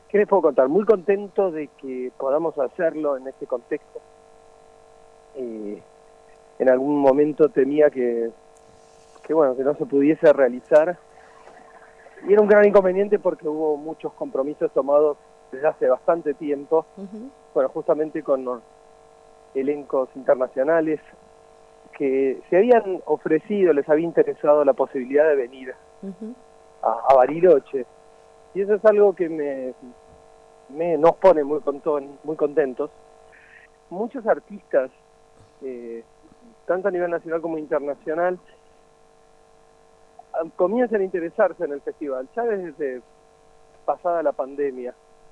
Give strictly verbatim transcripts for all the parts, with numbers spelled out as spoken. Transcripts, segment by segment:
¿Qué les puedo contar? Muy contento de que podamos hacerlo en este contexto. Eh, en algún momento temía que, que, bueno, que no se pudiese realizar. Y era un gran inconveniente porque hubo muchos compromisos tomados desde hace bastante tiempo. Uh-huh. Bueno, justamente con los elencos internacionales que se habían ofrecido, les había interesado la posibilidad de venir uh-huh. a, a Bariloche. Y eso es algo que me, me nos pone muy, contón, muy contentos. Muchos artistas, eh, tanto a nivel nacional como internacional, comienzan a interesarse en el festival, ya desde pasada la pandemia.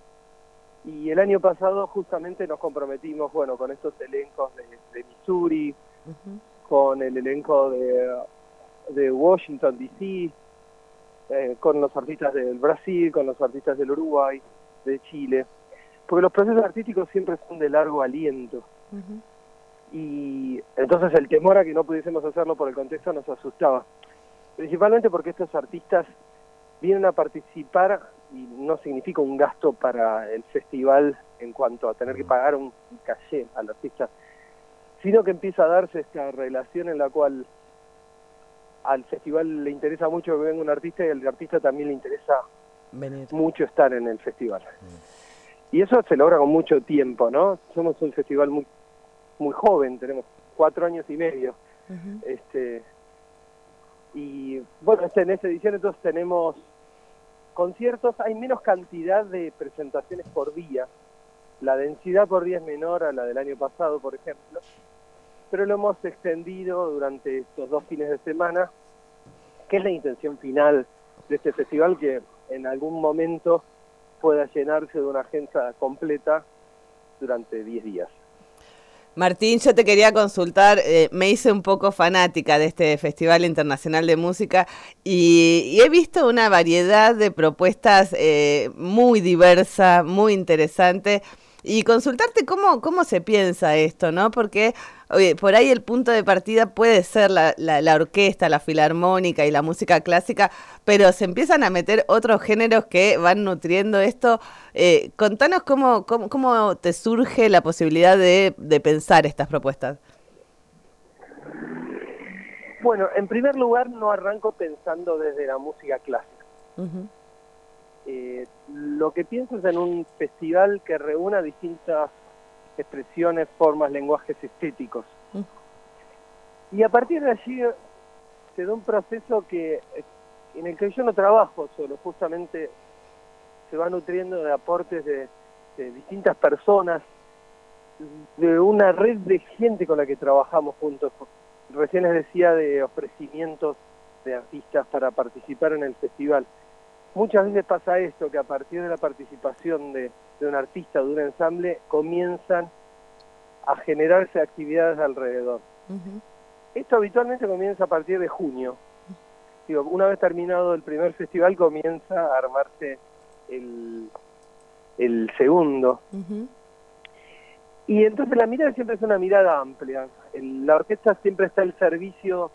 Y el año pasado justamente nos comprometimos, bueno, con estos elencos de, de Missouri, uh-huh. con el elenco de, de Washington, D C, eh, con los artistas del Brasil, con los artistas del Uruguay, de Chile, porque los procesos artísticos siempre son de largo aliento. Uh-huh. Y entonces el temor a que no pudiésemos hacerlo por el contexto nos asustaba, principalmente porque estos artistas vienen a participar y no significa un gasto para el festival en cuanto a tener que pagar un caché al artista, sino que empieza a darse esta relación en la cual al festival le interesa mucho que venga un artista y al artista también le interesa venir. Mucho estar en el festival. Mm. Y eso se logra con mucho tiempo, ¿no? Somos un festival muy muy joven, tenemos cuatro años y medio. Uh-huh. este Y bueno, este, en esta edición entonces tenemos conciertos, hay menos cantidad de presentaciones por día, la densidad por día es menor a la del año pasado, por ejemplo, pero lo hemos extendido durante estos dos fines de semana, que es la intención final de este festival, que en algún momento pueda llenarse de una agenda completa durante diez días. Martín, yo te quería consultar, eh, me hice un poco fanática de este Festival Internacional de Música y, y he visto una variedad de propuestas eh, muy diversa, muy interesante, y consultarte cómo, cómo se piensa esto, ¿no? Porque oye, por ahí el punto de partida puede ser la, la, la orquesta, la filarmónica y la música clásica, pero se empiezan a meter otros géneros que van nutriendo esto. Eh, contanos cómo, cómo, cómo te surge la posibilidad de, de pensar estas propuestas. Bueno, en primer lugar no arranco pensando desde la música clásica. Uh-huh. Eh, lo que pienso es en un festival que reúna distintas expresiones, formas, lenguajes estéticos. Uh-huh. Y a partir de allí se da un proceso que en el que yo no trabajo solo, justamente se va nutriendo de aportes de, de distintas personas, de una red de gente con la que trabajamos juntos. Recién les decía de ofrecimientos de artistas para participar en el festival. Muchas veces pasa esto, que a partir de la participación de, de un artista o de un ensamble comienzan a generarse actividades alrededor. Uh-huh. Esto habitualmente comienza a partir de junio. Digo, una vez terminado el primer festival comienza a armarse el, el segundo. Uh-huh. Y entonces la mirada siempre es una mirada amplia. El, la orquesta siempre está al servicio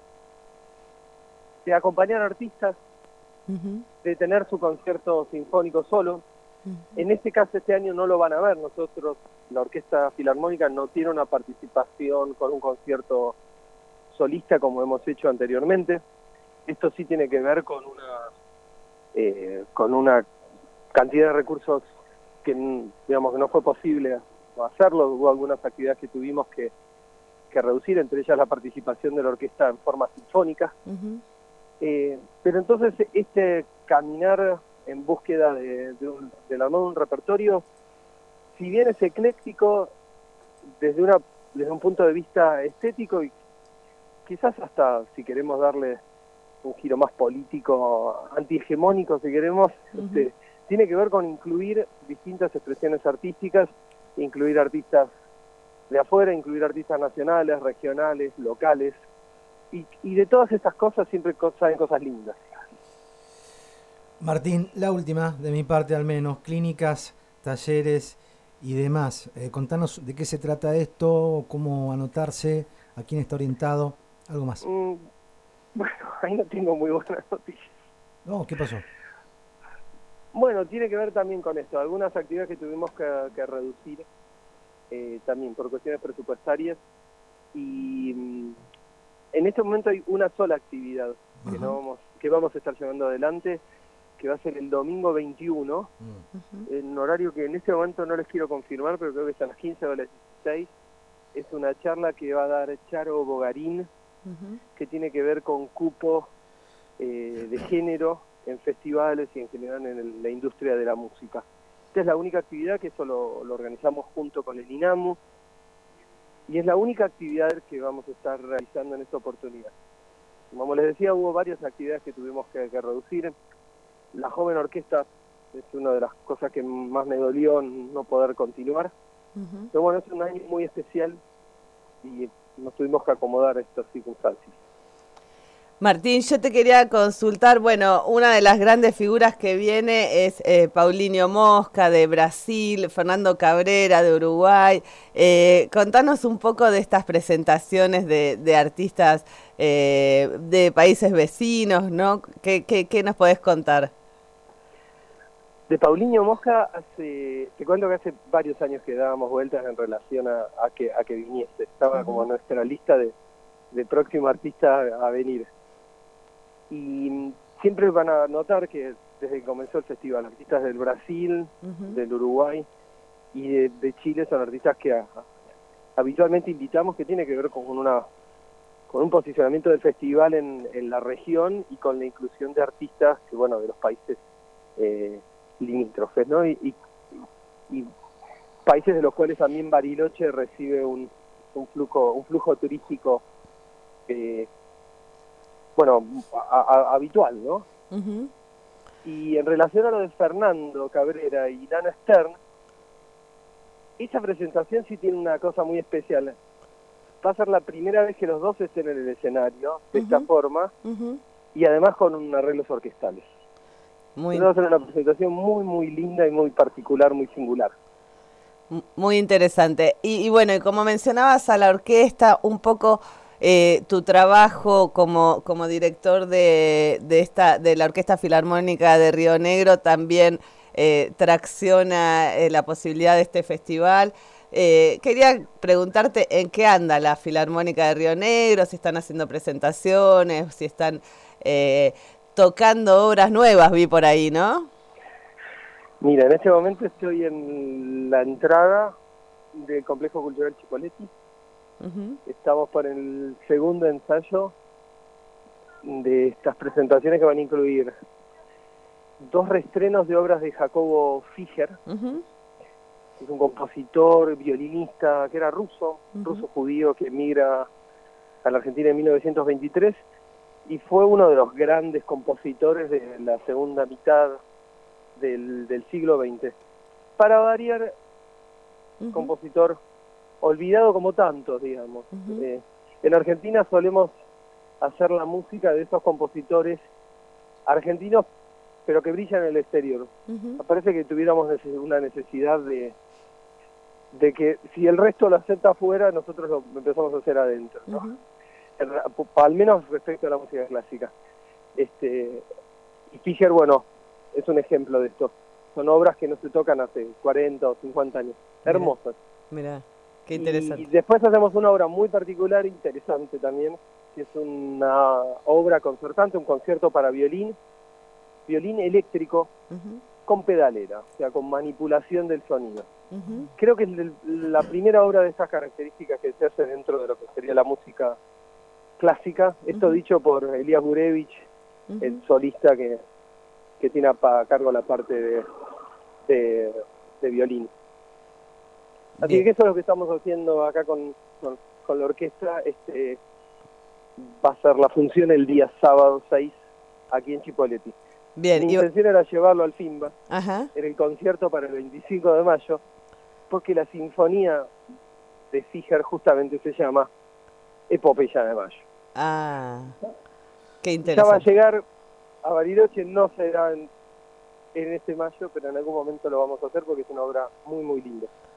de acompañar a artistas, uh-huh. de tener su concierto sinfónico solo. Uh-huh. En este caso este año no lo van a ver. Nosotros, la Orquesta Filarmónica, no tiene una participación con un concierto solista como hemos hecho anteriormente. Esto sí tiene que ver con una eh, con una cantidad de recursos que, digamos, que no fue posible hacerlo. Hubo algunas actividades que tuvimos que, que reducir, entre ellas la participación de la orquesta en forma sinfónica. Uh-huh. Eh, pero entonces este caminar en búsqueda de, de, un, de la armado de un repertorio, si bien es ecléctico desde, una, desde un punto de vista estético y quizás hasta, si queremos darle un giro más político, antihegemónico, si queremos, uh-huh. este, tiene que ver con incluir distintas expresiones artísticas, incluir artistas de afuera, incluir artistas nacionales, regionales, locales, y, y de todas estas cosas siempre salen cosas lindas. Martín, la última, de mi parte al menos, clínicas, talleres y demás. Eh, contanos de qué se trata esto, cómo anotarse, a quién está orientado, algo más. Mm, bueno, ahí no tengo muy buenas noticias. No, ¿qué pasó? Bueno, tiene que ver también con esto. Algunas actividades que tuvimos que, que reducir eh, también por cuestiones presupuestarias. Y mm, en este momento hay una sola actividad que, no vamos, que vamos a estar llevando adelante, que va a ser el domingo veintiuno, uh-huh. en un horario que en este momento no les quiero confirmar, pero creo que es a las quince o a las dieciséis. Es una charla que va a dar Charo Bogarín, uh-huh. que tiene que ver con cupo eh, de género en festivales y en general en el, la industria de la música. Esta es la única actividad que eso lo, lo organizamos junto con el INAMU, y es la única actividad que vamos a estar realizando en esta oportunidad. Como les decía, hubo varias actividades que tuvimos que, que reducir. La joven orquesta es una de las cosas que más me dolió no poder continuar. Uh-huh. Pero bueno, es un año muy especial y nos tuvimos que acomodar a estas circunstancias. Martín, yo te quería consultar, bueno, una de las grandes figuras que viene es eh, Paulinho Mosca de Brasil, Fernando Cabrera de Uruguay. Eh, contanos un poco de estas presentaciones de, de artistas eh, de países vecinos, ¿no? ¿Qué, qué, qué nos podés contar? De Paulinho Mosca, hace, te cuento que hace varios años que dábamos vueltas en relación a, a, que, a que viniese. Estaba uh-huh. como nuestra lista de, de próximo artista a venir. Y siempre van a notar que desde que comenzó el festival, artistas del Brasil, uh-huh. del Uruguay y de, de Chile son artistas que a, a, habitualmente invitamos, que tiene que ver con una con un posicionamiento del festival en, en la región y con la inclusión de artistas que bueno de los países eh, limítrofes, ¿no? Y, y, y países de los cuales también Bariloche recibe un, un flujo un flujo turístico eh, bueno, a, a, habitual, ¿no? Uh-huh. Y en relación a lo de Fernando Cabrera y Lana Stern, esa presentación sí tiene una cosa muy especial. Va a ser la primera vez que los dos estén en el escenario, de uh-huh. esta forma, uh-huh. y además con un arreglos orquestales. Muy... Va a ser una presentación muy, muy linda y muy particular, muy singular. Muy interesante. Y, y bueno, y como mencionabas a la orquesta, un poco... Eh, tu trabajo como, como director de, de, esta, de la Orquesta Filarmónica de Río Negro también eh, tracciona eh, la posibilidad de este festival. Eh, quería preguntarte en qué anda la Filarmónica de Río Negro, si están haciendo presentaciones, si están eh, tocando obras nuevas, vi por ahí, ¿no? Mira, en este momento estoy en la entrada del Complejo Cultural Chipoleti. Uh-huh. Estamos por el segundo ensayo de estas presentaciones que van a incluir dos reestrenos de obras de Jacobo Fischer, uh-huh. que es un compositor, violinista, que era ruso, uh-huh. ruso judío, que emigra a la Argentina en mil novecientos veintitrés y fue uno de los grandes compositores de la segunda mitad del, del siglo veinte. Para variar, uh-huh. compositor olvidado como tantos, digamos. Uh-huh. Eh, en Argentina solemos hacer la música de esos compositores argentinos, pero que brillan en el exterior. Uh-huh. Parece que tuviéramos neces- una necesidad de, de que si el resto lo acepta afuera, nosotros lo empezamos a hacer adentro, ¿no? Uh-huh. En, al menos respecto a la música clásica. Este, y Fischer, bueno, es un ejemplo de esto. Son obras que no se tocan hace cuarenta o cincuenta años. Hermosas. Mira. Qué interesante. Y después hacemos una obra muy particular, interesante también, que es una obra concertante, un concierto para violín, violín eléctrico, uh-huh. con pedalera, o sea, con manipulación del sonido. Uh-huh. Creo que es la primera obra de estas características que se hace dentro de lo que sería la música clásica. Esto uh-huh. dicho por Elías Gurevich, uh-huh. el solista que, que tiene a cargo la parte de, de, de violín. Así Bien. que eso es lo que estamos haciendo acá con, con, con la orquesta. Este, va a ser la función el día sábado seis aquí en Chipoleti. Bien. Mi intención y... era llevarlo al FIMBA, Ajá. en el concierto para el veinticinco de mayo, porque la sinfonía de Fischer justamente se llama Epopeya de Mayo. Ah, qué interesante. Ya va a llegar a Bariloche, no será en, en este mayo, pero en algún momento lo vamos a hacer porque es una obra muy, muy linda.